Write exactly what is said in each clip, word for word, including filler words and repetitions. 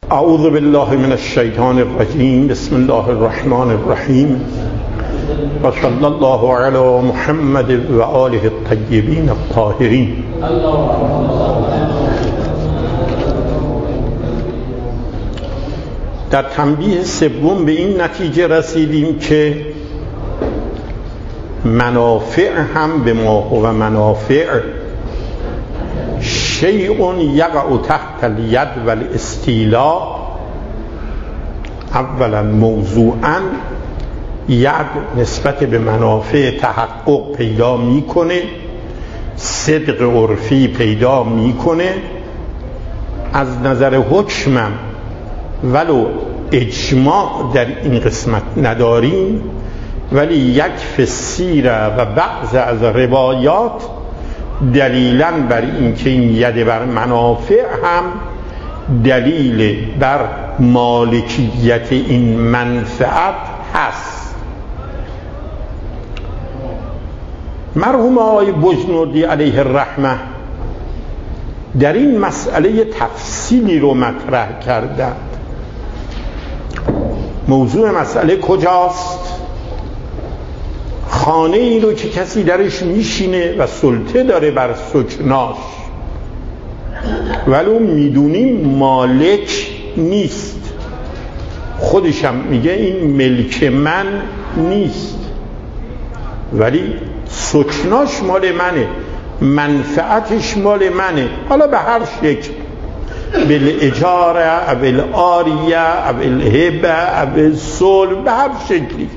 اعوذ بالله من الشیطان الرجیم. بسم الله الرحمن الرحیم و صلی الله علی محمد و آله الطیبین الطاهرین. در تنبیه سوم به این نتیجه رسیدیم که منافع هم به ما و منافع شیء یقع تحت الید و الاستیلاء. اولا موضوعا ید نسبت به منافع تحقق پیدا میکنه، صدق عرفی پیدا میکنه. از نظر حکمم ولو اجماع در این قسمت نداریم، ولی یک فسیره و بعض از روایات دلیلاً بر این که این ید بر منافع هم دلیل بر مالکیت این منفعت هست. مرحوم آقای بجنوردی علیه الرحمه در این مسئله تفصیلی رو مطرح کردند. موضوع مسئله کجاست؟ خانه ای رو که کسی درش میشینه و سلطه داره بر سکناش، ولو میدونیم مالک نیست، خودشم میگه این ملک من نیست، ولی سکناش مال منه، منفعتش مال منه، حالا به هر شکل، بالاجاره، بالاریه، بالهبه، بالصلح، به هر شکلی.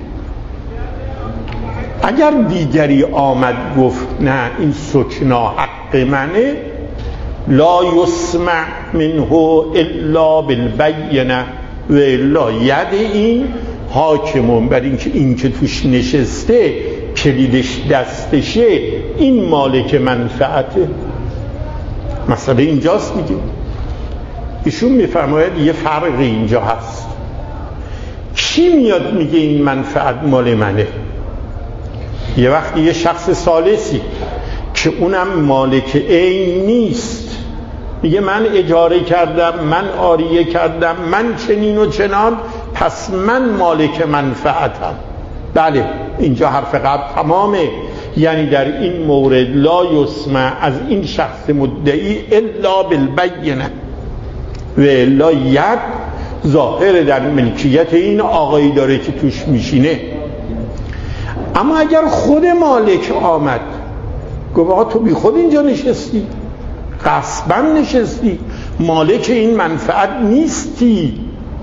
اگر دیگری آمد گفت نه این سکنا حق منه، لا یسمع منه الا بالبینه و الا ید این حاکمون بر این که این که توش نشسته کلیدش دستشه این مالک منفعته. مسئله اینجاست دیگه. ایشون میفرماید یه فرق اینجا هست. کی میاد میگه این منفعت مال منه؟ یه وقتی یه شخص ثالثی که اونم مالک عین نیست میگه من اجاره کردم، من عاریه کردم، من چنین و چنان، پس من مالک منفعتم. بله اینجا حرف قبل تمامه، یعنی در این مورد لا یسمع از این شخص مدعی الا بالبینه و الا ید ظاهر در ملکیت این آقایی داره که توش میشینه. اما اگر خود مالک آمد گفت آقا تو بی خود اینجا نشستی، غصبا نشستی، مالک این منفعت نیستی،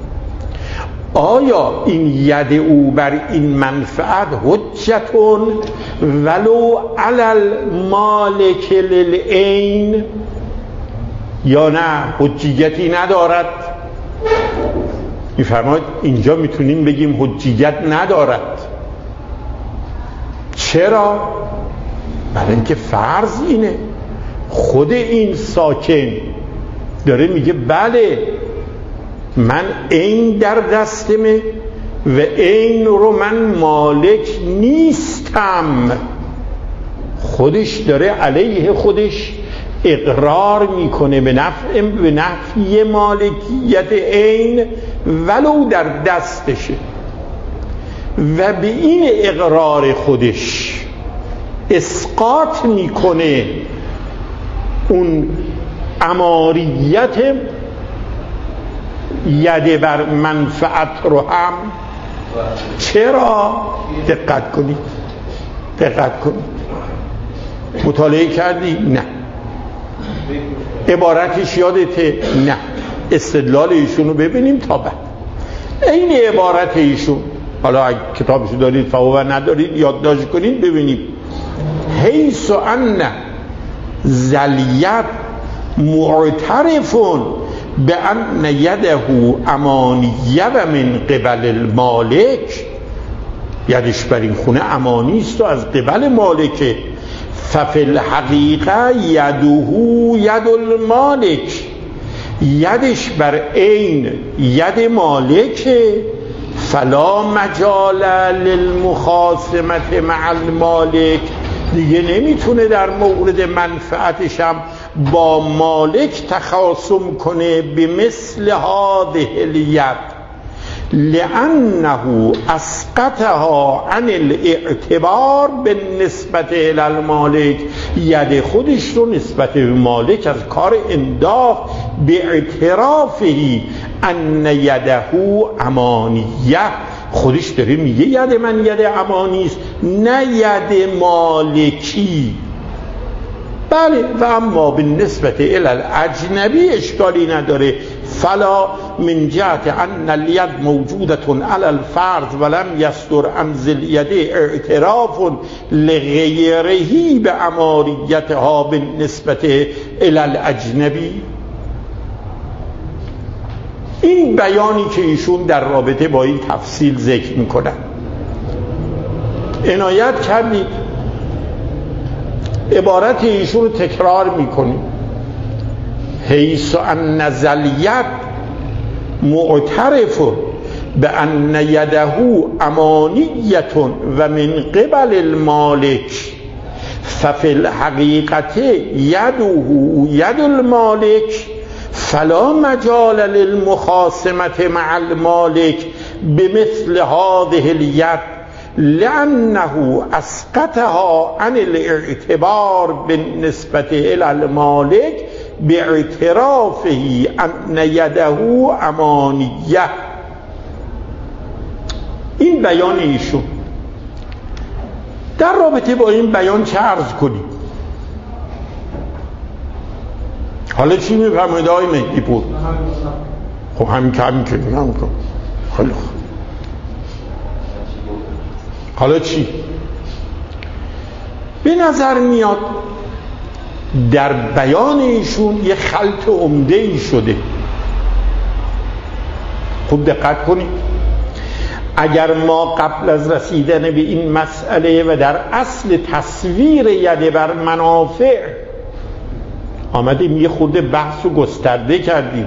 آیا این ید او بر این منفعت حجتون ولو علی المالک للعین یا نه حجیتی ندارد؟ میفرماید اینجا میتونیم بگیم حجیت ندارد. چرا؟ برای اینکه فرض اینه خود این ساکن داره میگه بله من عین در دستمه و عین رو من مالک نیستم. خودش داره علیه خودش اقرار میکنه به نفع به نفی مالکیت عین ولو در دستشه، و به این اقرار خودش اسقاط میکنه اون اماریت ید بر منفعت رو هم. چرا؟ دقت کنید دقت کنید مطالعه کردی؟ نه. عبارتش یادته؟ نه. استدلال ایشون رو ببینیم تا بعد. این عبارت ایشون، حالا اگه کتابشو دارید فهو ندارید یادداشت کنید ببینید. حیث ان زلیت معترفون به ان یده امانیه و من قبل المالک، یدش بر این خونه امانی است و از قبل مالکه، ففی الحقیقه یده ید المالک، یدش بر عین ید مالکه، فلا مجال للمخاصمت مع المالک، دیگه نمیتونه در مورد منفعتش هم با مالک تخاصم کنه به مثل هذه الید لأنه اسقطها عن الاعتبار بالنسبت الى المالک، ید خودش رو نسبت به مالک از کار انداخت به اعترافی ان یده امانیه، خودش داره میگه ید من ید امانی است نه ید مالکی. بله و اما بالنسبت الی الاجنبی اشکالی نداره، فلا من جهت ان الید موجودتون علی الفرض ولم یصدر عن ذی الید اعتراف لغیره به اماریتها بالنسبت الی الاجنبی. این بیانی که ایشون در رابطه با این تفصیل ذکر میکنن عنایت کردید، عبارت ایشون رو تکرار میکنیم، حیث ان الید معترف به ان یده امانیت و من قبل المالک ففی الحقیقت یده ید المالک فلا مجال للمخاصمة مع المالک بمثل هذه الید لأنه اسقطها عن الاعتبار بالنسبة إلى المالك باعترافه أن يده امانیه. این بیان ایشون. در رابطه با این بیان چه عرض کنیم؟ حالا چی میفرمایید آقای مهدی پور؟ خب همین که همین که میگم کن. خیلی خوب. حالا چی؟ به نظر میاد در بیان ایشون یه خلط عمده ای شده. خوب دقت کنید، اگر ما قبل از رسیدن به این مسئله و در اصل تصویر ید بر منافع آمدیم یه خود بحث و گسترده کردیم،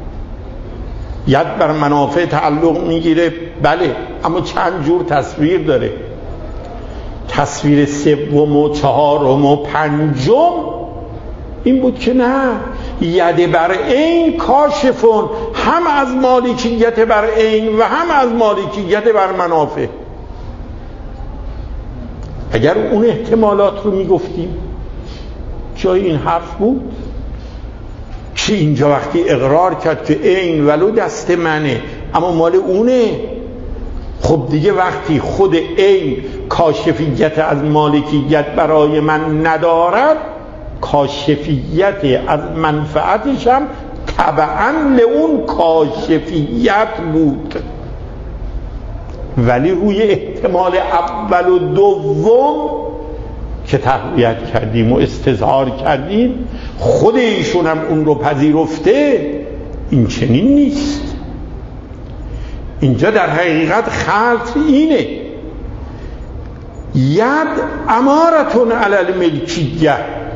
ید بر منافع تعلق میگیره، بله، اما چند جور تصویر داره. تصویر سوم و چهارم و پنجم این بود که نه، ید بر عین کاشفون، هم از مالکیت بر عین و هم از مالکیت بر منافع. اگر اون احتمالات رو میگفتیم جای این حرف بود که اینجا وقتی اقرار کرد که عین ولو دست منه اما مال اونه، خب دیگه وقتی خود عین کاشفیت از مالکیت برای من ندارد، کاشفیت از منفعتش هم تبعاً لون کاشفیت بود. ولی روی احتمال اول و دوم که تقویت کردیم و استظهار کردیم، خود ایشون هم اون رو پذیرفته، این چنین نیست. اینجا در حقیقت خلط اینه، ید امارتون علی الملکیه،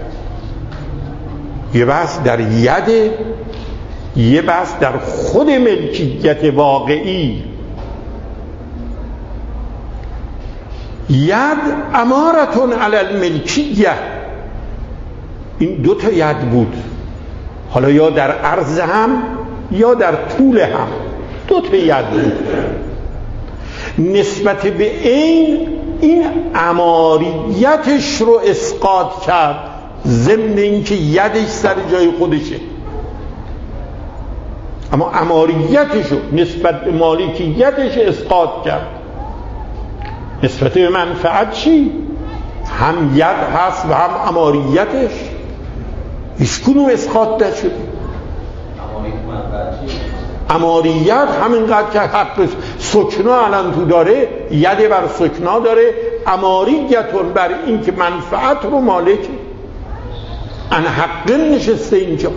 یه بحث در ید، یه بحث در خود ملکیت واقعی. ید امارتون علی الملکیه، این دو تا ید بود، حالا یا در عرض هم یا در طول هم دو تا ید بود. نسبت به این این اماریتش رو اسقاط کرد، ضمن اینکه یدش سر جای خودشه، اما اماریتش رو نسبت به مالکیتش اسقاط کرد. نسبت به منفعت چی؟ هم ید هست و هم اماریتش، هیچ کنون اسقاط نشد. اماریت همینقدر که حق سکنا الان تو داره، ید بر سکنا داره، اماریتون بر این که منفعت رو مالکه، ان حق نشسته اینجا.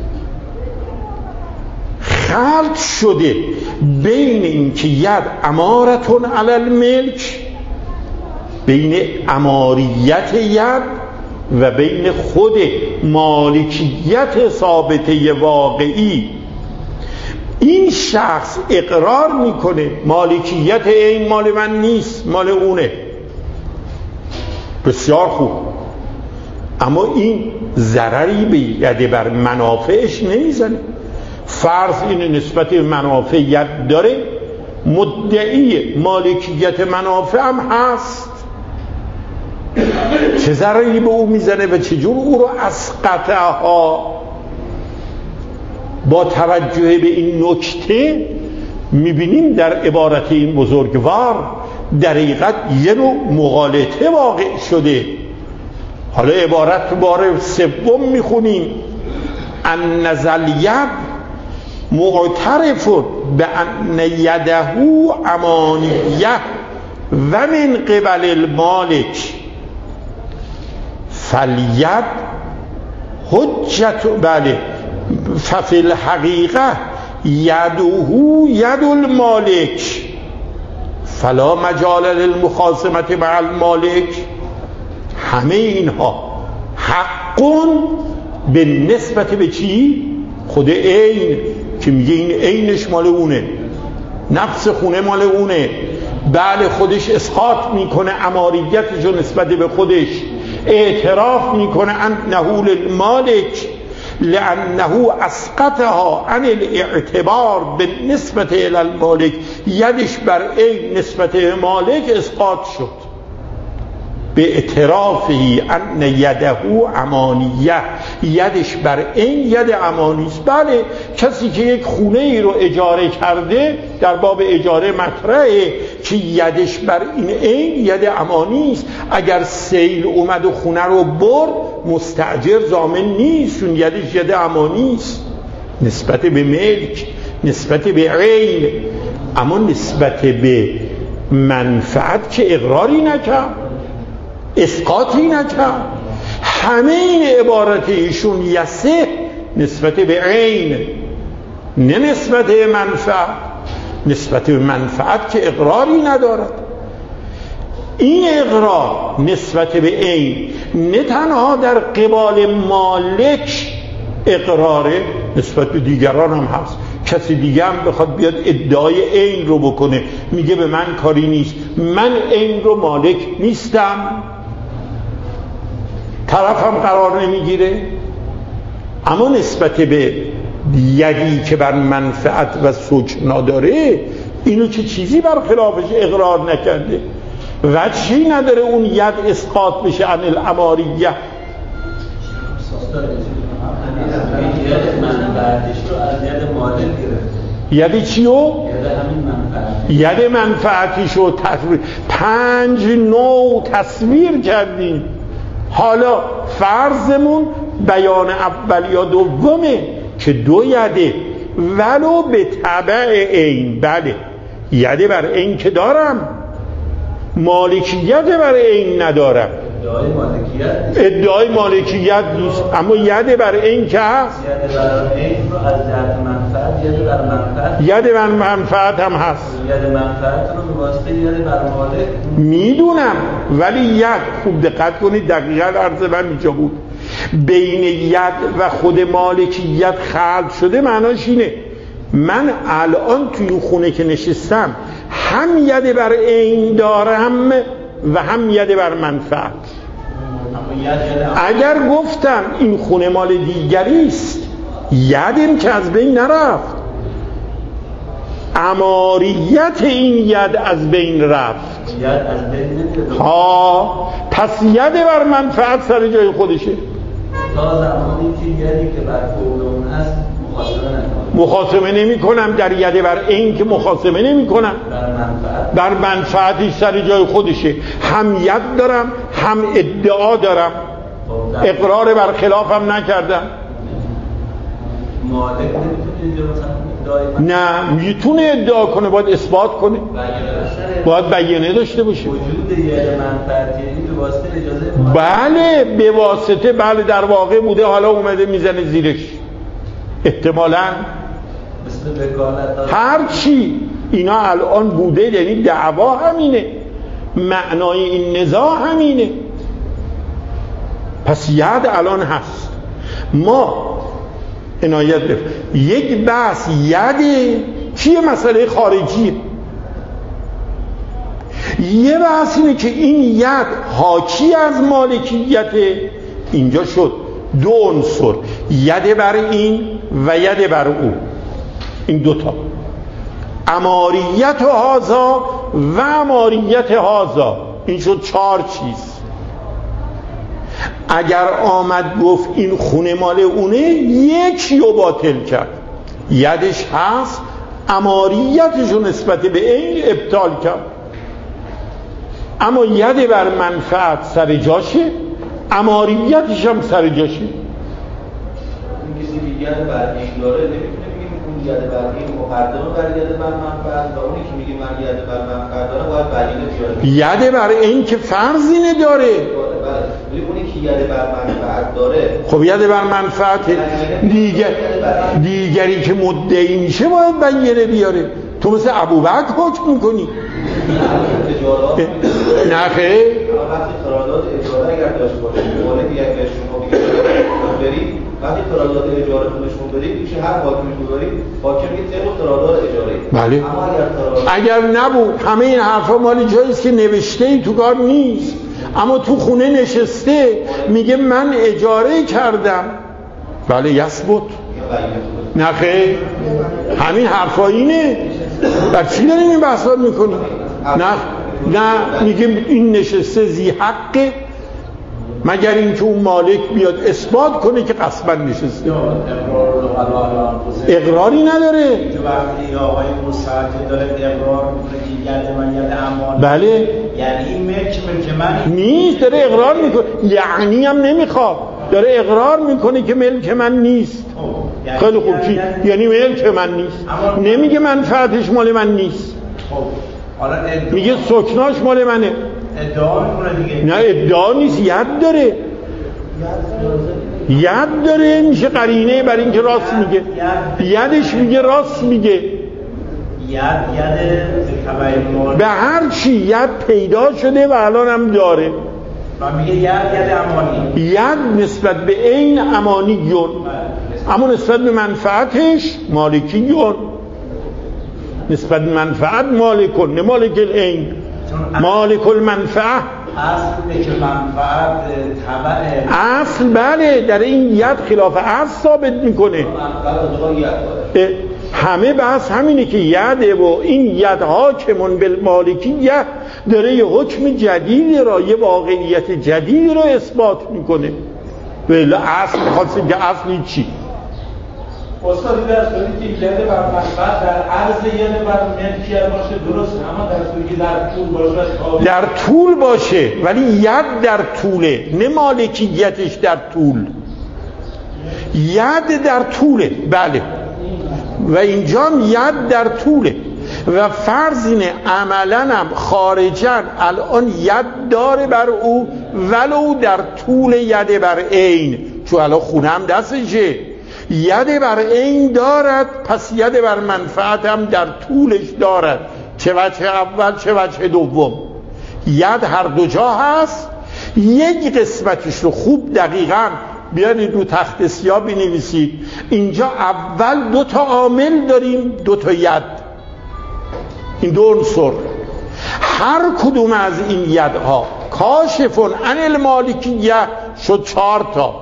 خلط شده بین این که ید امارتون علی الملک، بین اماریت ید و بین خود مالکیت ثابته واقعی. این شخص اقرار میکنه مالکیت این مال من نیست، مال اونه، بسیار خوب، اما این ضرری به ید بر منافعش نمیزنه. فرض این نسبت به منافع ید داره، مدعی مالکیت منافع هم هست، چه ضرری به او میزنه و چجور او رو اسقطها؟ با توجه به این نکته میبینیم در عبارت این بزرگوار در حقیقت یه نوع مغالطه واقع شده. حالا عبارت بار سوم میخونیم: ان ید معترف به ان یده امانیه و من قبل المالک فالید حجت بله ففی الحقیقه یده ید المالک فلا مجال للمخاصمت مع المالک. همه اینها حقون به نسبت به چی؟ خود عین که میگه این عینش مال اونه، نفس خونه مال اونه، بله خودش اسقاط میکنه اماریتش رو نسبت به خودش، اعتراف میکنه انه للمالک لانه اسقطها عن الاعتبار بالنسبه الى المالک. یدش بر عین نسبت به مالک اسقاط شد به اعترافی ان یده امانیه، یدش بر این ید امانیست. بله کسی که یک خونه ای رو اجاره کرده در باب اجاره مطرحه که یدش بر این این ید امانیست. اگر سیل اومد و خونه رو برد مستاجر ضامن نیست، چون یدش ید امانیست نسبت به ملک، نسبت به عین. اما نسبت به منفعت که اقراری نکرد، اسقاطی نکرد. همه این عبارت ایشون یسه نسبت به عین، نه نسبت به منفعت. نسبت به منفعت که اقراری ندارد. این اقرار نسبت به عین نه تنها در قبال مالک اقراره، نسبت به دیگران هم هست. کسی دیگه هم بخواد بیاد ادعای عین رو بکنه، میگه به من کاری نیست، من عین رو مالک نیستم، طرف هم قرار نمیگیره. اما نسبت به یدی که بر منفعت و سوچنا داره، اینو چه چیزی بر خلافش اقرار نکرده و چی نداره اون ید اسقاط بشه عن الاماریه. ید منفعتش رو از ید مالک گرفت. ید چیو؟ ید منفعتش رو تصویر پنج نوع تصویر کردیم. حالا فرضمون بیان اول یا دومه که دو یده ولو به تبع عین. بله یده بر عین که دارم، مالکیت بر عین ندارم. ادعای مالکیت ادعای مالکیت نیست، اما یده بر عین که هست. یده بر عین رو از جهت منفعت یده بر منفعت یده بر منفعت هم هست. یده منفعت رو به واسطه یده بر مالک میدونم، ولی ید خوب دقت کنید، دقیقاً عرض من اینجا بود. بین ید و خود مالکیت خلق شده معناش اینه من الان توی اون خونه که نشستم هم ید بر عین دارم و هم ید بر منفعت. اگر گفتم این خونه مال دیگری است، یدم که از بین نرفت، اماریت این ید از بین رفت. ید از بین ها پس ید بر منفعت سر جای خودشه. تا زمانی که یدی که بر فعل اون هست مخاصمه نکنم، مخاصمه نمی کنم. در ید بر این که مخاصمه نمی کنم، بر منفعت بر منفعتش سر جای خودشه. هم ید دارم هم ادعا دارم، اقرار بر خلافم نکردم. مالک نمیتونه اینجا مثلا نه میتونه ادعا کنه، باید اثبات کنه، باید بیانیه داشته باشه. وجود ید منفعتی به واسطه اجازه مالک. بله به واسطه، بله در واقع بوده، حالا اومده میزنه زیرش احتمالاً مثل وکالت هر چی اینا الان بوده. یعنی دعوا همینه، معنای این نزاع همینه. پس ید الان هست. ما عنایت بفرمایید یک بحث یده چیه؟ مسئله خارجیه. یه بحث اینه که این ید حاکی از مالکیت اینجا شد دو عنصر، ید بر این و ید بر او، این دوتا، اماریت هازا و اماریت هازا، این شد چهار چیز. اگر آمد گفت این خونه مال اونه، یکی رو باطل کرد، یدش هست، اماریتش رو نسبت به این ابطال کرد. اما ید بر منفعت سر جاشه، اماریتش هم سر جاشه. این کسی که ید بر این داره نمیتونه بگیم اون ید بر این مقدمه بر ید بر منفعت، و اونی که میگه من ید بر منفعت داره باید بریده بیاره. ید بر این که فرضی نداره، ولی اونی که ید بر منفعت داره، خب ید بر منفعت دیگر دیگری که مدعی میشه باید بینه بیاره. تو مثل ابوبکر حکم میکنی؟ نه خیر. وقتی قرارداد اجاره اگر داشت باشه مالک یک شما بگید برید، وقتی قرارداد اجاره رو نشون بدید میشه هر حاکمی رو دارید حاکم میگه طبق قرارداد اجاره. بله. اما اگر قرارداد اگر نبود، همه این حرفا مال جاییست که نوشته ای تو کار نیست، اما تو خونه نشسته میگه من اجاره کردم، بله یثبت. نه خیر، همین حرفا اینه. بر چی داریم این بحثات میکنیم؟ نه نه میگه این نشسته ذی حقه، مگر اینکه اون مالک بیاد اثبات کنه که قصبا نشسته. اقراری نداره. وقتی آقای مستعد داره اقرار میکنه ید من ید امان، بله، یعنی این ملک ملک من نیست، داره اقرار میکنه، یعنی هم نمیخواد، داره اقرار میکنه که ملک من نیست. خیلی خوب، چی؟ یعنی ملک من نیست، نمیگه منفعتش مال من نیست، میگه سکناش مال منه. ادعا میکنه دیگه. نه ادعا نیست، ید داره، ید داره، میشه قرینه برای اینکه راست میگه، یدش میگه راست میگه. ید ید به هر چی ید پیدا شده و الان هم داره. و میگه ید ید امانی، ید نسبت به این امانیون، اما نسبت به منفعتش مالکیون، نسبت به منفعت مالکون، نه مالک العین، مالک المنفعه. اصل که منفعت تبع اصل بله، در این ید خلاف اصل ثابت میکنه. همه بحث همینه که یده و این ید حاکمون بالمالکیه داره یه حکم جدید را، یه واقعیت جدید را اثبات میکنه. ولی اصل خاصی که اصلی چی؟ استادی در صورتی که ید بر منفعت در عرض ید بر ملکیت باشه درسته، اما در صورتی که در طول باشه، در طول باشه ولی ید در طوله، نه مالکیتش در طول، ید در طوله. بله، و اینجا ید در طوله و فرض اینه عملاً هم خارجاً الان ید داره بر او ولو در طول ید بر عین، چون الان خونه هم دستشه، ید بر عین دارد، پس ید بر منفعت هم در طولش دارد، چه وجه اول چه وجه دوم. ید هر دو جا هست، یک قسمتش رو خوب دقیقاً بیارید رو تخت سیاه بنویسید. اینجا اول دو تا عامل داریم، دو تا ید، این دو عنصر، هر کدوم از این یدها کاشفون عن المالکیه شد چهار تا.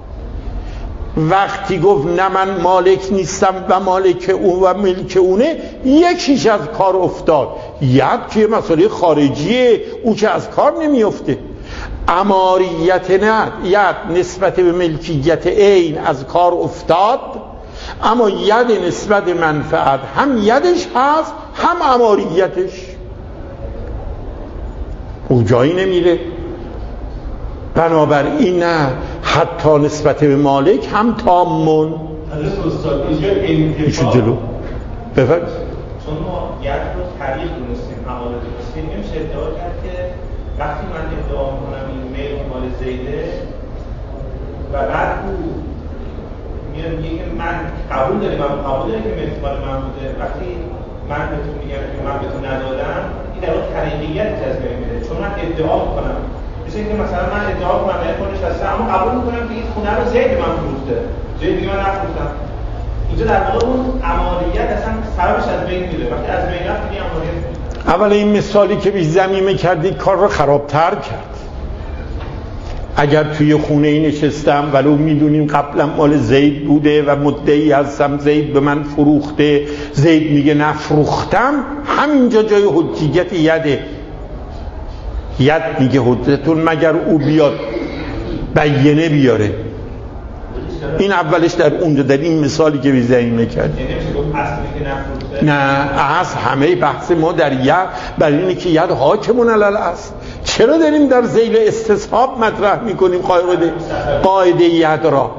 وقتی گفت نه من مالک نیستم و مالک اون و ملک اونه، یکیش از کار افتاد. ید که مسئله خارجیه، او که از کار نمیفته. اماریت نه، ید نسبت به ملکیت عین از کار افتاد، اما ید نسبت منفعت هم یدش هست هم اماریتش، او جایی نمیره. بنابراین نه، حتی نسبت به مالک هم تامون. حضرت استاد اینجا انتفاع جلو بفرد، چون ما ید رو طریق دونستیم، حواله دونستیم، نمیشه ادعا کرد که وقتی من ادعا میکنم این میل مال زیده و بعد او میاد میگه که من قبول داریم، من قبول داریم که میل مال من بوده، وقتی من به تو میگم که من به تو ندادم، این در اون طریقیت از بین میره. چون من ادعا میکنم، مثل اینکه مثلا من ادعا کنم در خودش هستم، اما قبول میکنم که این خونه رو زید من فروخته، زید دیگه من نفروختم. اینجا در واقع اون اماریت اصلا سببش از بین میره. وقتی از بین رفت دیگه اماریت میره. اول این مثالی که بیش ضمیمه کردی کار رو خرابتر کرد. اگر توی خونه نشستم ولو میدونیم قبلا مال زید بوده و مدعی هستم زید به من فروخته، زید میگه نفروختم، همینجا جای حجیت یده. ید میگه حجتون مگر او بیاد بینه بیاره. این اولش در اونجا در این مثالی که بیزنیم میکرد. نه اصل همه بحث ما در ید برای اینه که ید حاکمون علل است. چرا داریم در ذیل استصحاب مطرح میکنیم قاعده قاعده ید را؟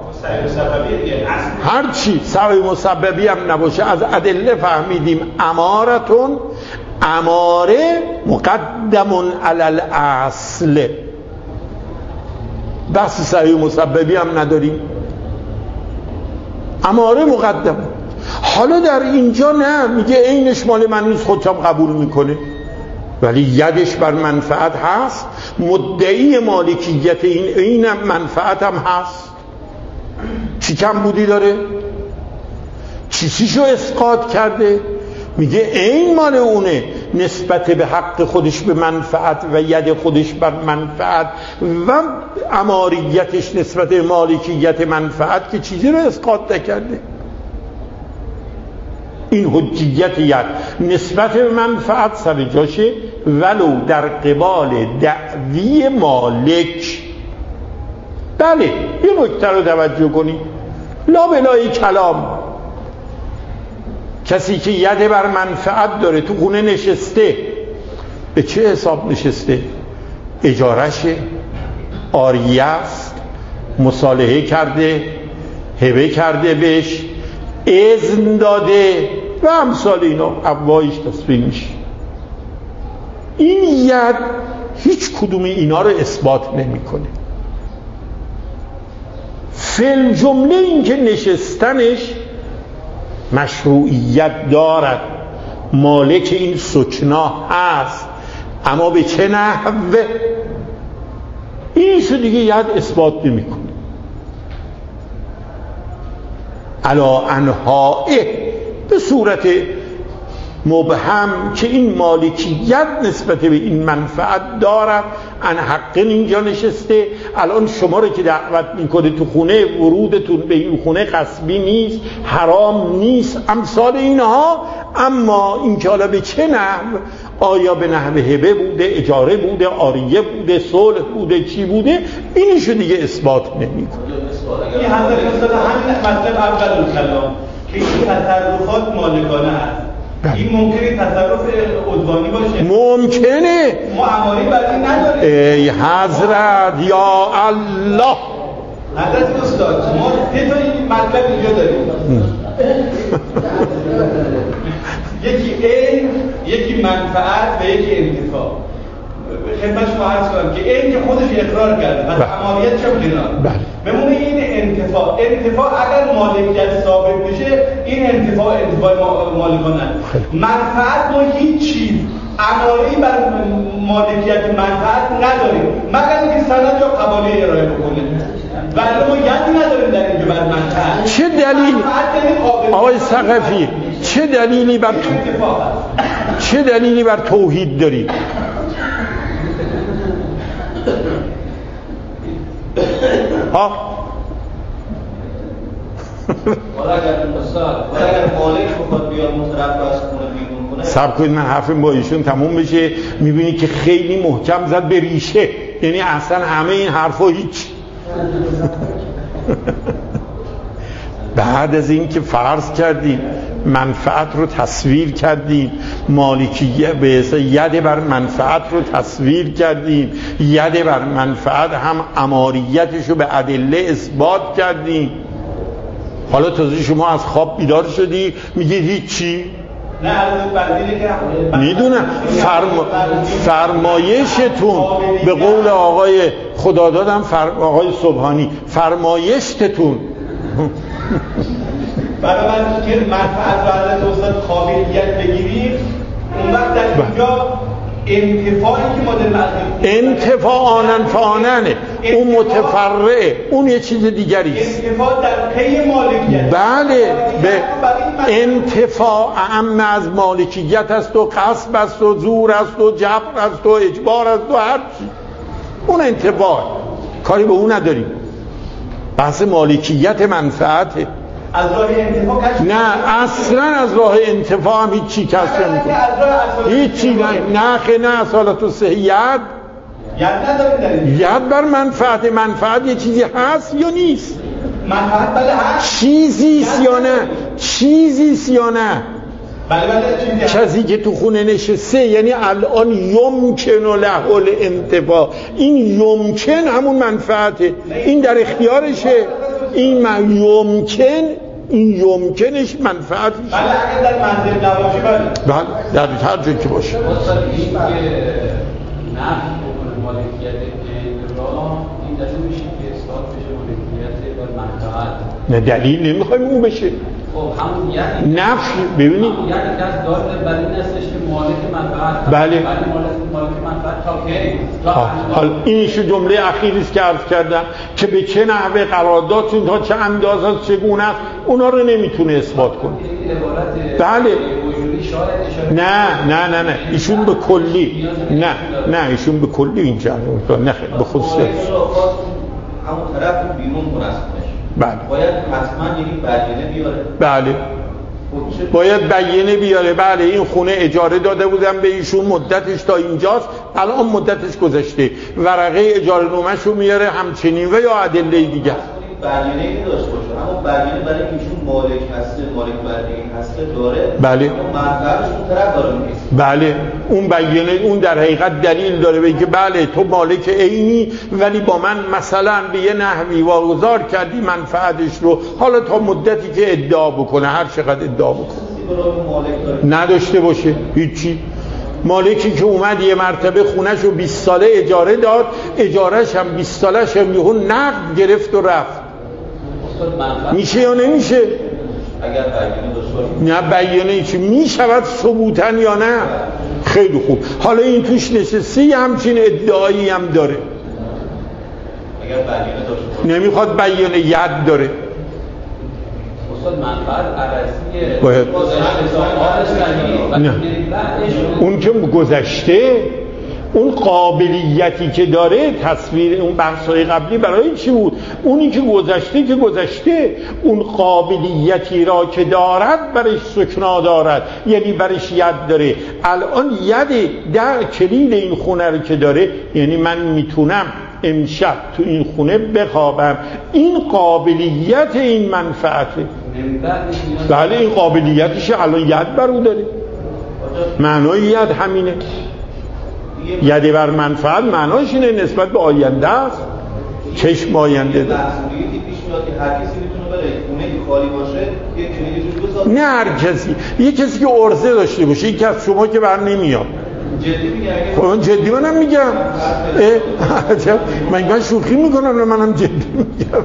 هر چی سبب مسببی هم نباشه از ادله فهمیدیم امارتون، اماره مقدمون علل اصل. بحث سبب مسببی هم نداریم، اماره مقدم. حالا در اینجا نه، میگه عینش مال من نیست، خودم قبول میکنه ولی یدش بر منفعت هست، مدعی مالکیت این عین منفعت هم هست. چی کم بودی داره؟ چیزیشو اسقاط کرده؟ میگه این مال اونه، نسبت به حق خودش به منفعت و ید خودش بر منفعت و اماریتش نسبت به مالکیت منفعت که چیزی رو اسقاط نکرده. این حجیت ید نسبت به منفعت سر جاشه ولو در قبال دعوی مالک. بله یه نکته رو توجه کنید، لا بلای کلام کسی که ید بر منفعت داره تو خونه نشسته، به چه حساب نشسته؟ اجارشه، عاریه است، مصالحه کرده، هبه کرده بهش، اذن داده و امثال اینا ابوایش تصویر میشه. این ید هیچ کدوم اینا رو اثبات نمیکنه. فی جمله این که نشستنش مشروعیت دارد، مالک این سکنا هست، اما به چه نحوه اینشو دیگه ید اثبات نمیکنه. علا انهائه به صورت مبهم که این مالکیت نسبت به این منفعت دارد، ان حق اینجا نشسته. الان شما رو که دعوت میکنه تو خونه، ورودتون به این خونه غصبی نیست، حرام نیست، امثال اینها. اما این که حالا به چه نحو، آیا به نحو هبه بوده، اجاره بوده، عاریه بوده، صلح بوده، چی بوده، اینشو دیگه اثبات نمیکنه. این حضرت استاد همین مطلب اول کلام که این تصرفات مالکانه است، این ممکنه تصرف عدوانی باشه؟ ممکنه. ما اماری برای نداریم. ای حضرت یا الله، حضرت استاد ما سه تا این مطلب اینجا داریم. یکی علم، یکی منفعت و یکی انتفاع. خدمت شما عرض کنم که علم که خودش اقرار کرده، پس اماریت چه کنار؟ بمونه این انتفاع. انتفاع اگر مالکیت ثابت بشه، این انتفاع انتفاع مالکانه. منفعت ما هیچ چیز اماری بر مالکیت منفعت نداریم مگر اینکه سند یا قباله ارائه بکنه. ولی ما یادی نداریم در اینکه بر منفعت. چه دلیل آقای ثقفی چه دلیلی بر تو... چه دلیلی بر توحید داری؟ ها حالا اگر مثلا اگر مالک بخواد بیاد مترف از خونه بیرون کنه، صبر کنید من حرفم با ایشون تموم بشه. میبینی که خیلی محکم زد به ریشه، یعنی اصلا همه این حرفا هیچ. بعد از این که فرض کردیم منفعت رو تصویر کردیم، مالکیه به حساب ید بر منفعت رو تصویر کردیم، ید بر منفعت هم اماریتش رو به ادله اثبات کردیم. حالا تازه شما از خواب بیدار شدی میگی هیچی؟ نه حضرت بردینه که میدونم فرما... فرمایشتون به قول آقای خدا دادم فر... آقای سبحانی فرمایشتون برای من که منفعت رو حضرت استاد قابلیت بگیریم، اون وقت در اینجا انتفاعی که ما در انتفاع آنن فاننه، اون متفرعه، اون یه چیز دیگری است. انتفاع در پی مالکیت. بله، به انتفاع اعم از مالکیت است و غصب است و زور است و جبر است و اجبار است و هر چی. اون انتفاع کاری به اون نداریم. بحث مالکیت منفعته. از راه انتفاع کشف نه اصلا از راه انتفاع هم هیچی کشف نمی‌کنه. هیچی نه نه خیلی نه اصالت و صحیحیت ید نداریم. ید بر منفعت. منفعت یه چیزی هست یا نیست؟ منفعت بله هست. چیزیست یا نه؟ چیزیست یا نه؟ بله بله چیزی. کسی که تو خونه نشسته یعنی الان یمکن له الانتفاع، این یمکن همون منفعته، این در اختیارشه. این من یمکن این یمکنش منفعتش. بله اگر در منزل نباشه بله بله در هر جایی که باشه. اصلا این که نفی بکنه مالکیت این را، این دلیل میشه که اثبات بشه مالکیت بر منفعت. نه دلیل نمیخوایم اون بشه. خب همون یعنی نفی ببینید یعنی کس داره بر این هستش که مالک منفعت. بله. ولی مالک مالک منفعت تا کی؟ حال اینش جمله اخیری است که عرض کردم که به چه نحوه قراردادتون تا چه اندازه چگونه است اونا رو نمیتونه اثبات کنه. بله نه نه نه نه ایشون به کلی نه نه ایشون به کلی اینجا نه به خصوص همون طرف بیرون مناسبش. بله باید حتما یکی بیانیه بیاره. بله باید بیانیه بیاره. بله این خونه اجاره داده بودم به ایشون، مدتش تا اینجاست، الان مدتش گذشته، ورقه اجاره نامه‌ش رو میاره همچنین و یا ادله دیگه. بیانیه داشته باشه اما بیانیه برای ایشون مالک هسته، مالک برای هسته داره. بله اما منفعتش اون طرف داره میگه. بله اون بیانیه اون در حقیقت دلیل داره به که بله تو مالک عینی ولی با من مثلا به یه نحوی واگذار کردی منفعتش رو، حالا تا مدتی که ادعا بکنه هر چقدر ادعا بکنه نداشته باشه هیچی. مالکی که اومد یه مرتبه خونش رو بیست ساله اجاره داد، اجارهش هم بیست سالش هم یهو نقد گرفت و رفت، میشه یا نمیشه؟ اگر بیانیه داشته نه بیانیه چی میشود ثبوتن یا نه؟ خیلی خوب. حالا این توش نشسته همچین ادعایی هم داره. اگر بیانیه داشته نمیخواد بیانیه ید داره. استاد منفعت عرضی باید نه اون که گذشته اون قابلیتی که داره تصویر اون بحث‌های قبلی برای چی بود؟ اونی که گذشته که گذشته اون قابلیتی را که دارد برش سکنا دارد، یعنی برش ید داره. الان ید در کلید این خونه رو که داره، یعنی من میتونم امشب تو این خونه بخوابم، این قابلیت این منفعته. بله این قابلیتش الان ید بر او داره. معنای ید همینه. ید بر منفعت معناش اینه نسبت به آینده است، چشم آینده داره. مسئولیتی پیش میاد که هر کسی میتونه بره خونه خالی باشه یه کلیدی روش بذاره. نه هر کسی، یه کسی که عرضه داشته باشه، یکی از شما که بر نمیاد. جدی میگم. خب من جدی منم میگم. عجب من من شوخی میکنم، منم جدی میگم.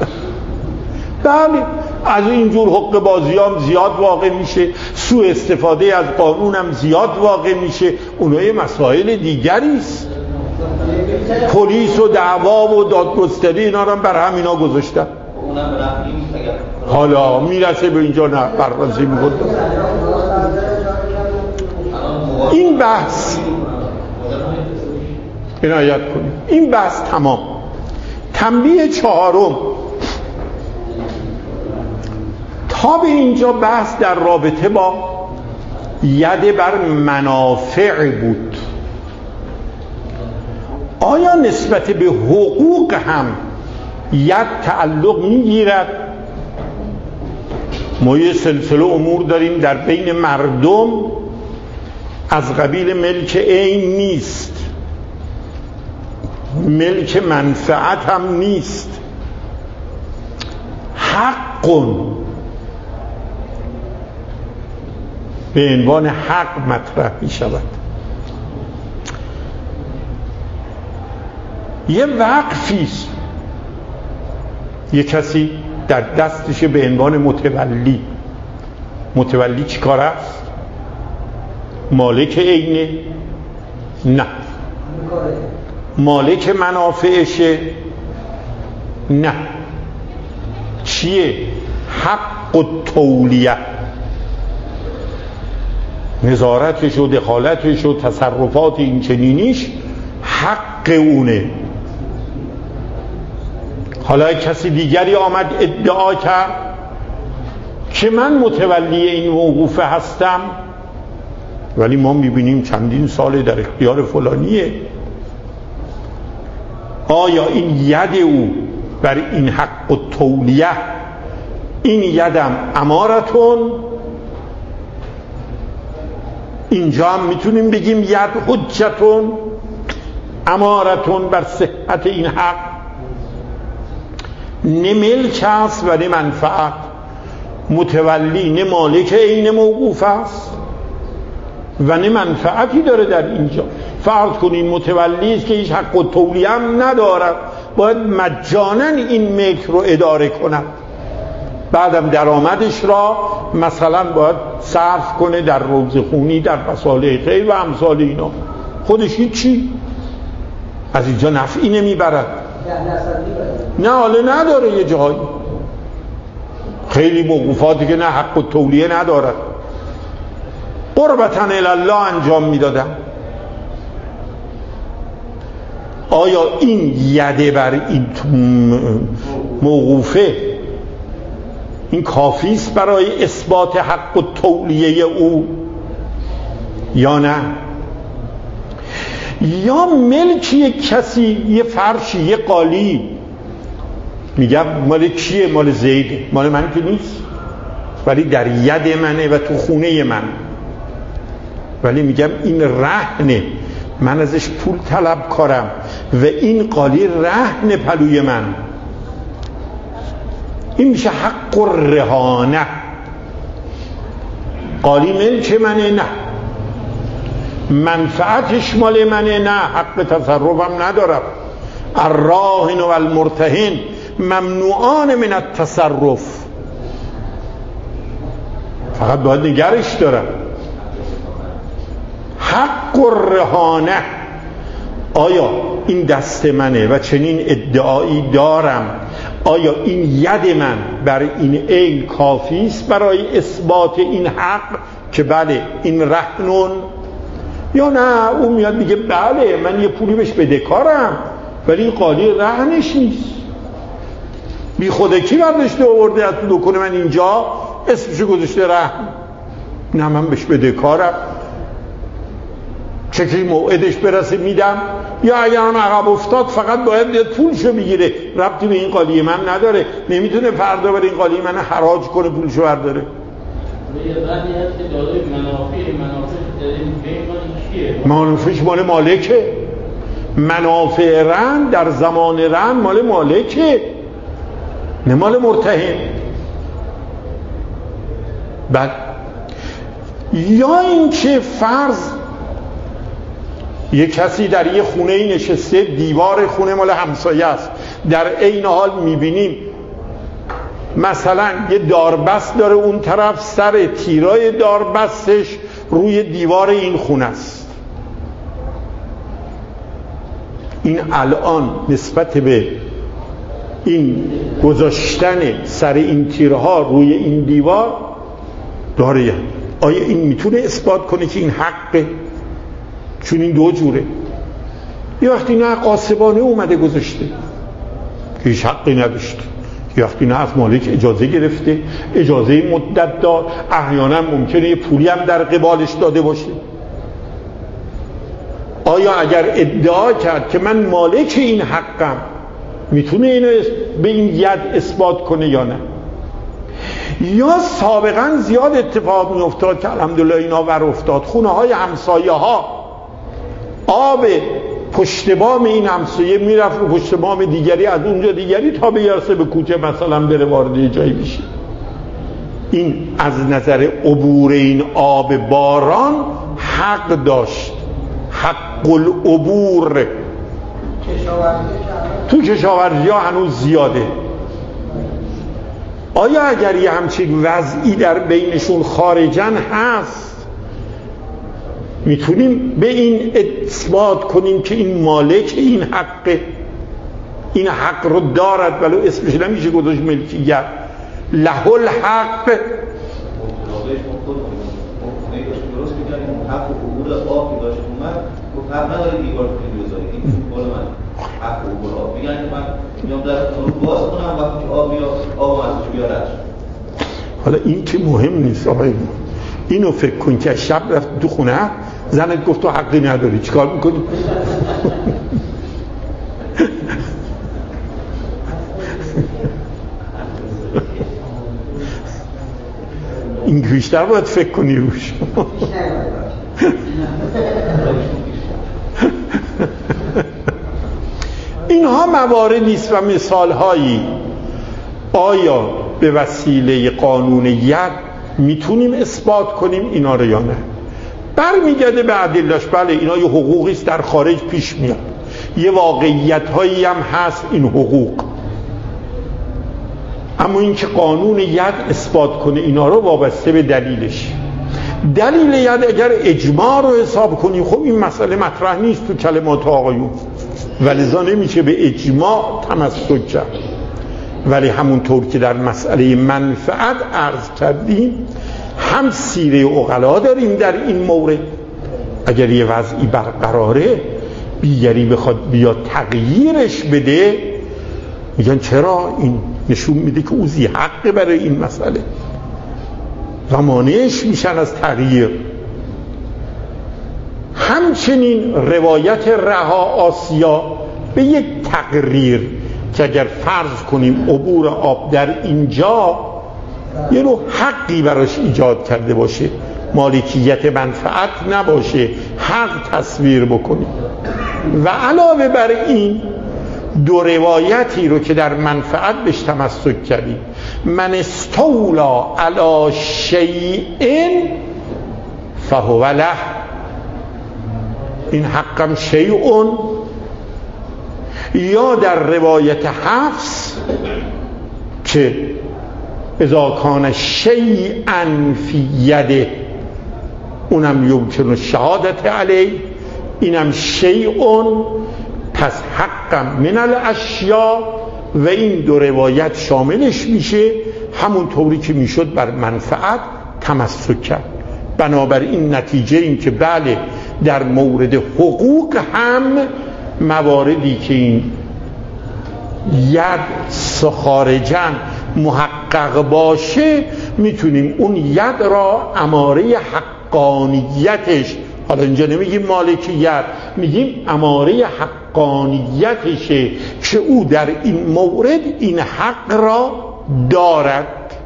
بله از اینجور حق بازی هم زیاد واقع میشه، سوء استفاده از قانون هم زیاد واقع میشه. اونها مسائل دیگری است. پلیس و دعوا و دادگستری اینا رو بر همینا گذاشتن. حالا میرسه به اینجا نه بررسی میکنه. این بحث عنایت کنید، این بحث تمام. تنبیه چهارم تا به اینجا بحث در رابطه با ید بر منافع بود. آیا نسبت به حقوق هم ید تعلق میگیرد؟ ما یه سلسله امور داریم در بین مردم از قبیل ملک عین نیست، ملک منفعت هم نیست، حق به عنوان حق مطرح می شود. یه وقفی است، یه کسی در دستش به عنوان متولی. متولی چی کار است؟ مالک عینه؟ نه. مالک منافعشه؟ نه. چیه؟ حق التولیه، نظارتش و دخالتش و تصرفات این چنینیش حق اونه. حالا کسی دیگری آمد ادعا کرد که من متولی این موقوفه هستم، ولی ما میبینیم چندین سال در اختیار فلانیه. آیا این ید او بر این حق و تولیه، این یدم امارتون، اینجا هم میتونیم بگیم ید حجتون، امارتون بر صحت این حق، نه ملک است و نه منفعت، متولی نه مالک عین موقوف است و نه منفعتی داره در اینجا. فرض کنین متولی است که هیچ حق و تولیه هم ندارد، باید مجانا این ملک رو اداره کند، بعدم درآمدش را مثلا باید صرف کنه در روزخونی، در مصالح خیر و امثال اینا. خودش هیچی از اینجا نفعی نمیبرد، نه حاله نداره. یه جایی خیلی موقوفاتی که نه حق و تولیه ندارد، قربتن الله انجام میدادن. آیا این یده بر این موقوفه این کافی است برای اثبات حق و تولیه او یا نه؟ یا ملکی کسی، یه فرشی، یه قالی، میگم مال کیه؟ مال زیده، مال من که نیست، ولی در ید منه و تو خونه من، ولی میگم این رهنه، من ازش پول طلب کارم و این قالی رهن پلوی من، این میشه حق و رهانه. قالی ملک منه، نه منفعتش مال منه، نه حق تصرفم ندارم. الراهن و المرتهن ممنوعان من التصرف، فقط باید نگرش دارم. حق و رهانه، آیا این دست منه و چنین ادعایی دارم، آیا این ید من بر این عین کافی است برای اثبات این حق که بله این رهنون، یا نه اون میاد میگه بله من یه پولی بهش بدهکارم ولی این قالی رهنش نیست، بی خود کی برداشته آورده از دکون من اینجا اسمشو گذاشته رهن، نه من بهش بدهکارم، چکی موعدش برسه میدم، یا اگر هم عقب افتاد فقط باید بیاد پولشو بگیره، ربطی به این قالی من نداره، نمیتونه فردا بر این قالی من حراج کنه پولشو برداره. یه قضیه هست که دارای منافع منافع داریم، منافعش مال مالکه، منافع رهن در زمان رهن مال مالکه، نه مال مرتهن. بعد یا این که فرض یه کسی در یه خونه نشسته، دیوار خونه مال همسایه است، در عین حال میبینیم مثلا یه داربست داره اون طرف، سر تیرای داربستش روی دیوار این خونه است، این الان نسبت به این گذاشتن سر این تیرها روی این دیوار داره، آیا این میتونه اثبات کنه که این حقه؟ چون این دو جوره، یه وقتی نه قاسبانه اومده گذاشته که هیچ حقی نداشته، یه وقتی نه از مالک اجازه گرفته، اجازه مدت دار، احیانا ممکنه یه پولی هم در قبالش داده باشه. آیا اگر ادعا کرد که من مالک این حقم، میتونه اینو به این ید اثبات کنه یا نه؟ یا سابقا زیاد اتفاق می افتاد که الحمدلله اینا ور افتاد، خونه های همسایه ها آب پشت بام این همسایه میرفت رو پشت بام دیگری، از اونجا دیگری تا بیارسه به کوچه مثلا بره وارد جایی بشه. این از نظر عبور این آب باران حق داشت، حق العبور. تو کشاورزی ها هنوز زیاده. آیا اگر یه همچین وضعی در بینشون خارجن هست، میتونیم به این اثبات کنیم که این مالک این حقه، این حق رو دارد، ولو اسمش نمیشه گذاشت ملکیت، له الحق. درست میگن حق و عبور آب که داشت اومد و حق نداره دیوار کنید بذاری، این قول من حق و عبور آب میگن که من میام در رو باز حالا این که مهم نیست آقای، اینو فکر کن که شب رفت تو خونه زنت گفت تو حقی نداری، چیکار میکنی؟ این بیشتر باید فکر کنی روش. اینها مواردی است و مثالهایی. آیا به وسیله قانون ید میتونیم اثبات کنیم اینا رو یا نه؟ برمیگرده به ادله‌اش. بله اینا یه حقوقی است در خارج پیش میاد، یه واقعیت هایی هم هست این حقوق، اما این که قانون ید اثبات کنه اینا رو وابسته به دلیلش. دلیل ید اگر اجماع رو حساب کنی خب این مسئله مطرح نیست تو کلمات آقایون، ولذا نمیشه به اجماع تمسک کرد. ولی همونطور که در مسئله منفعت عرض کردیم هم سیره عقلا داریم در این مورد. اگر یه وضعی برقراره دیگری بخواد بیاد تغییرش بده، میگن چرا؟ این نشون میده که او ذی حقه برای این مسئله و مانعش میشن از تغییر. همچنین روایت رها آسیا به یک تقریر که اگر فرض کنیم عبور آب در اینجا یه نوع حقی براش ایجاد کرده باشه، مالکیت منفعت نباشه، حق تصویر بکنیم. و علاوه بر این دو روایتی رو که در منفعت بهش تمسک کردیم، من استولا علی شیء فهو له، این حقم شیء، یا در روایت حفص که اذا کان شیئا فی یده، اونم یمکن شهادت علیه، اینم شیء، پس حقم من الاشیاء. و این دو روایت شاملش میشه، همون طوری که میشد بر منفعت تمسک کرد. بنابراین نتیجه این که بله در مورد حقوق هم مواردی که این ید خارجاً محقق باشه میتونیم اون ید را اماره حقانیتش، حالا اینجا نمیگیم مالکیت، میگیم اماره حقانیتشه که او در این مورد این حق را دارد.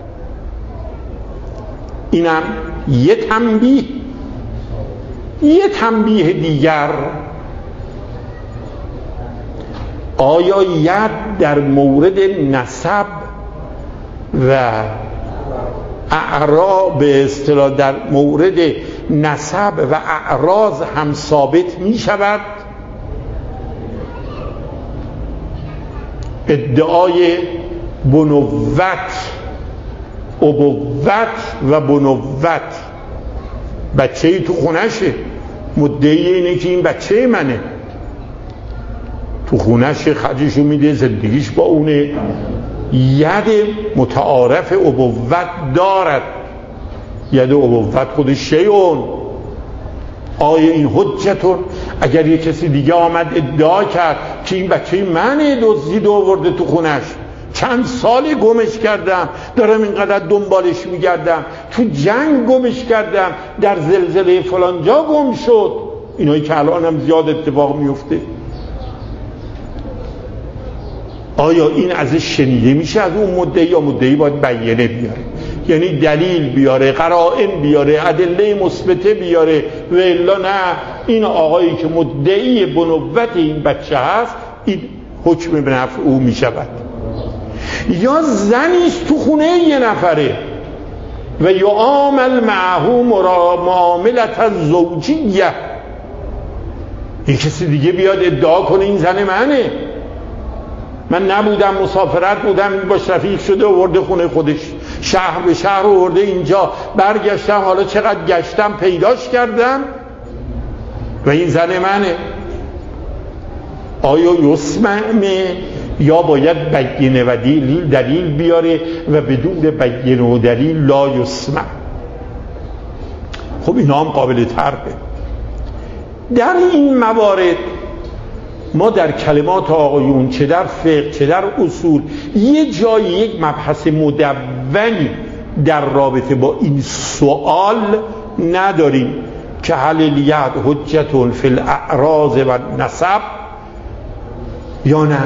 اینم یه تنبیه. یه تنبیه دیگر، آیا ید در مورد نسب و اعراض، به اصطلاح در مورد نسب و اعراض هم ثابت می شود؟ ادعای بنوت، ابوت و بنوت، بچه‌ای تو خونشه، مدعی اینه که این بچه منه، تو خونش خرجشو میده، زندگیش با اونه، ید متعارف ابوت دارد. ید ابوت خودش شیعون. آیا این حجتون؟ اگر یک کسی دیگه آمد ادعا کرد که این بچه منه، دزدید آورده تو خونش، چند سال گمش کردم، دارم اینقدر دنبالش میگردم، تو جنگ گمش کردم، در زلزله فلان جا گم شد، اینایی که الان هم زیاد اتفاق میفته، آیا این ازش شنیده میشه از اون مدعی؟ یا مدعی باید بیانه بیاره، یعنی دلیل بیاره، قرائن بیاره، ادله مثبته بیاره، و الا نه این آقایی که مدعی بنوت این بچه هست این حکم به نفع او میشود. یا زنیست تو خونه یه نفره و یعامل معه معاملت الزوجیه، یک کسی دیگه بیاد ادعا کنه این زن منه، من نبودم، مسافرت بودم، باش رفیق شده آورده خونه خودش، شهر به شهر آورده اینجا، برگشتم، حالا چقدر گشتم پیداش کردم و این زن منه. آیا یسمعه یا باید بینه و دلیل دلیل بیاره و بدون بینه و دلیل لا یسمع؟ خب اینا هم قابل طرحه. در این موارد ما در کلمات آقایون چه در فقه چه در اصول یه جایی یک مبحث مدونی در رابطه با این سوال نداریم که هل الید حجة فی الاعراض و نسب یا نه.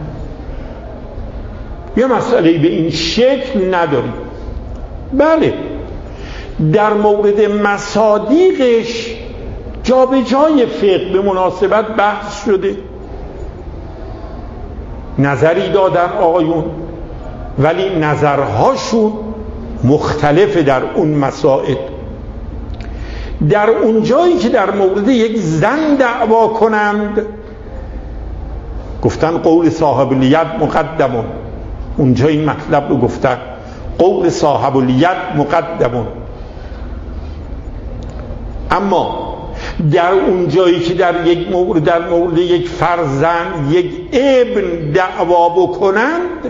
یه مسئله به این شکل نداریم. بله در مورد مصادیقش جا به جای فقه به مناسبت بحث شده، نظری دادن آقایون، ولی نظرهاشون مختلفه در اون مسائل. در اون جایی که در مورد یک زن دعوا کنند گفتن قول صاحب الید مقدمون، اونجا این مطلب رو گفتن قول صاحب الید مقدمون. اما در اون جایی که در یک مورد در مورد یک فرزند یک ابن دعوا بکنند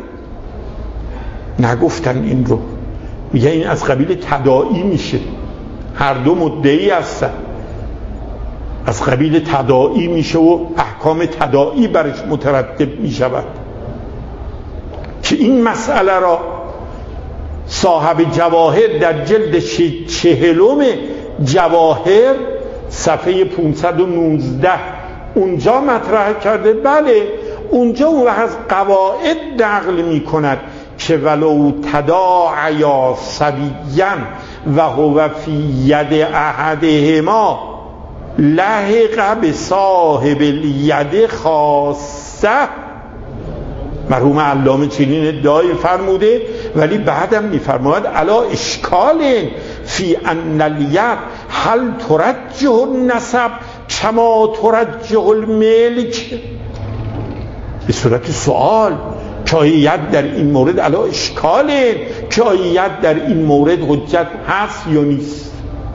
نگفتن این رو، میگه این از قبیل تداعی میشه، هر دو مدعی هستن، از قبیل تداعی میشه و احکام تداعی برش مترتب میشود. که این مسئله را صاحب جواهر در جلد چهلم جواهر صفحه پانصد و نوزده اونجا مطرح کرده. بله اونجا اون از قواعد نقل می کند که ولو تداعیا صبیا و هو فی ید احدهما لحق بصاحب الید خاصه. مرحوم علامه چنین ادعای فرموده، ولی بعدم میفرماید الا اشکال فی ان الید هل ترجح النسب کما ترجح الملک، به صورت سوال که آید در این مورد الا اشکال که آید در این مورد حجت هست یا نیست.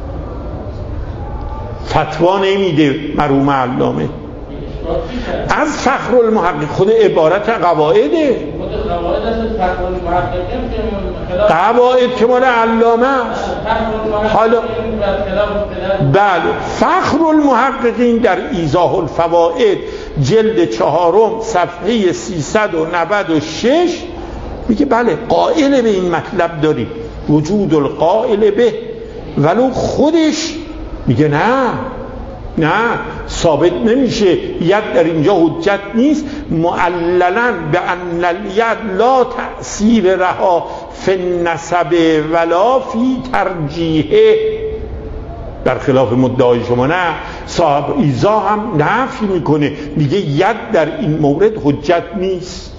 فتوا نمیده مرحوم علامه، از فخر المحقق خود عبارت قواعده، قواعد که مال علامه است. حالا بله فخر المحققین در ایضاح الفوائد جلد چهارم صفحه سیصد و نود و شش میگه بله قائل به این مطلب داریم، وجود القائل به، ولو خودش میگه نه نه ثابت نمیشه، ید در اینجا حجت نیست، معللا به ان الید لا تأثیر رها فی النسب ولا فی ترجیحه، برخلاف مدعای شما. نه صاحب ایضاح هم نفی میکنه، میگه ید در این مورد حجت نیست.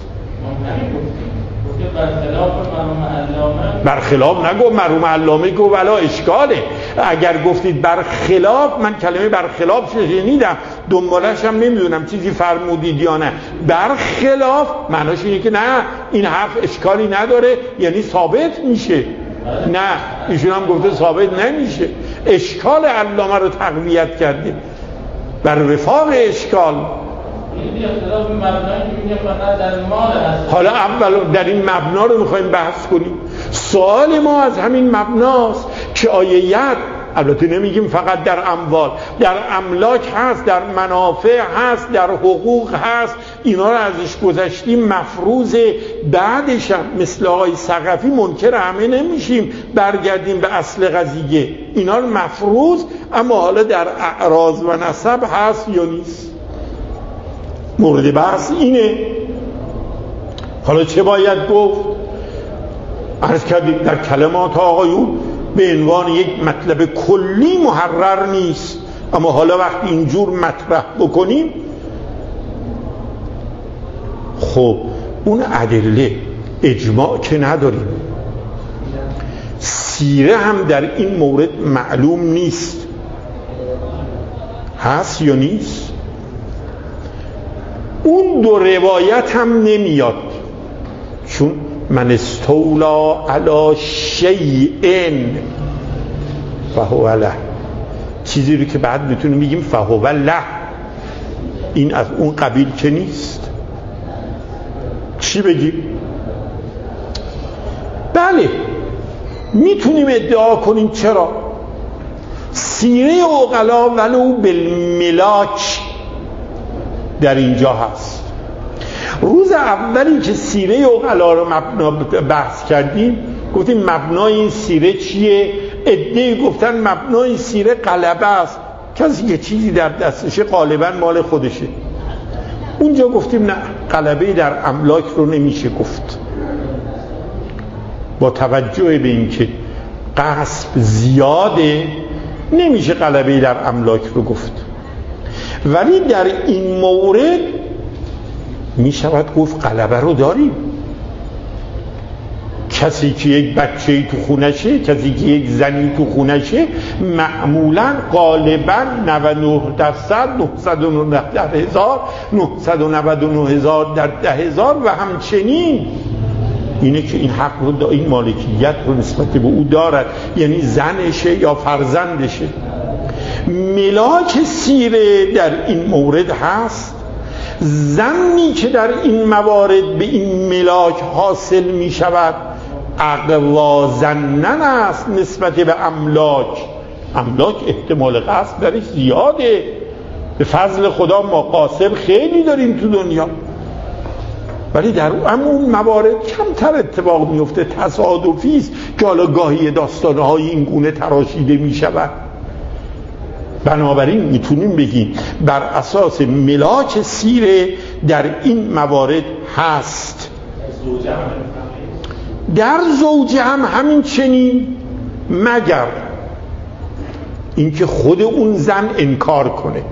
برخلاف نگو مرحوم علامه گو ولا اشکاله. اگر گفتید برخلاف، من کلمه برخلاف شنیدم، دنبالش هم نمیدونم چیزی فرمودید یا نه. برخلاف معناش اینه که نه این حرف اشکالی نداره، یعنی ثابت میشه. نه ایشون هم گفته ثابت نمیشه، اشکال علامه رو تقویت کرده بر وفاق اشکال. حالا اول در این مبنا رو میخوایم بحث کنیم. سوال ما از همین مبناست که آیه ید، البته نمیگیم فقط در اموال، در املاک هست، در منافع هست، در حقوق هست، اینا رو ازش گذشتیم مفروضه. بعدش هم مثل آقای ثقفی منکر همه نمیشیم، برگردیم به اصل قضیه، اینا رو مفروض. اما حالا در اعراض و نسب هست یا نیست، مورد بحث اینه. حالا چه باید گفت؟ عرض کردیم در کلمات آقایون به عنوان یک مطلب کلی محرر نیست، اما حالا وقتی اینجور مطرح بکنیم خب اون ادله اجماع که نداریم، سیره هم در این مورد معلوم نیست، هست یا نیست. اون دو روایت هم نمیاد، چون من استولا علی شیئن فهو له، چیزی رو که بعد میتونیم بگیم فهو له، این از اون قبیل که نیست. چی بگیم؟ بله میتونیم ادعا کنیم چرا سیره عقلا ولو بالملاک در اینجا هست. روز اولی که سیره عقلا رو بحث کردیم گفتیم مبنای این سیره چیه؟ عده‌ای گفتن مبنای این سیره غلبه است، کسی که چیزی در دستشه غالبا مال خودشه. اونجا گفتیم نه، غلبه در املاک رو نمیشه گفت، با توجه به اینکه غصب زیاده نمیشه غلبه در املاک رو گفت. ولی در این مورد میشود گفت غلبه رو داریم. کسی که یک بچه‌ای تو خونشه، کسی که یک زنی تو خونشه، معمولاً غالباً نود و نه درصد نهصد و نود هزار نهصد و نود و نه هزار در ده هزار و همچنین اینه که این حق رو دا، این مالکیت رو نسبت به او دارد، یعنی زنشه یا فرزندشه. ملاک سیره در این مورد هست. زنی که در این موارد به این ملاک حاصل می شود اقوا زنن است نسبت به املاک. املاک احتمال غصب درش زیاده، به فضل خدا ما قاسم خیلی داریم تو دنیا، ولی در اون موارد کمتر اتفاق میفته، تصادفی است که حالا گاهی داستانهای این گونه تراشیده می شود. بنابراین میتونیم بگیم بر اساس ملاک سیره در این موارد هست. در زوجه هم همین چنین، مگر اینکه خود اون زن انکار کنه.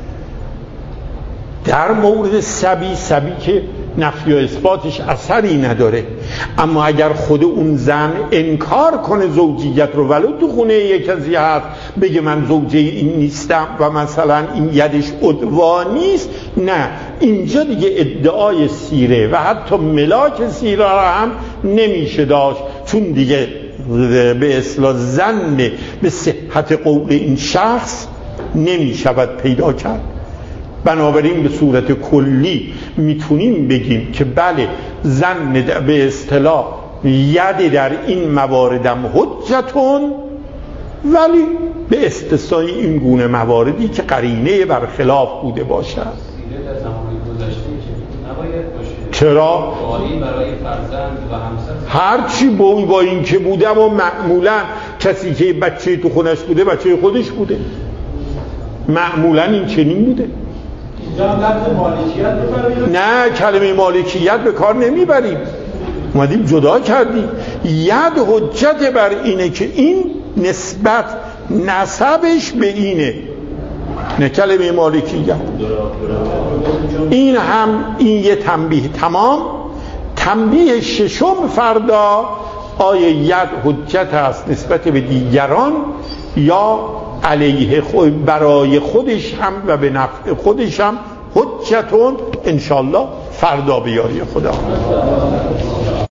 در مورد سبی، سبی که نفی و اثباتش اثری نداره، اما اگر خود اون زن انکار کنه زوجیت رو، ولو تو خونه یک کسی هست بگه من زوجه این نیستم و مثلا این یدش عدوا نیست، نه، اینجا دیگه ادعای سیره و حتی ملاک سیره را هم نمیشه داشت، چون دیگه به اصطلاح ظن به صحت قول این شخص نمیشود پیدا کرد. بنابراین به صورت کلی میتونیم بگیم که بله، زن به اصطلاح ید در این موارد هم حجتون، ولی به استثنای این گونه مواردی که قرینه برخلاف بوده باشد. در زمان گذشته نباید باشه. چرا؟ برای فرزند و همسر هرچی با, با این که بوده، اما معمولا کسی که بچه تو خونش بوده بچه خودش بوده، معمولا این چنین بوده. نه، کلمه مالکیت به کار نمیبریم، اومدیم جدا کردیم. ید حجت بر اینه که این نسبت نسبش به اینه، نه کلمه مالکیت. این هم این یه تنبیه. تمام. تنبیه ششم فردا، آیا ید حجت است نسبت به دیگران یا علیه خود، برای خودش هم و به نفع خودش هم حجتون، انشالله فردا بیاری خدا.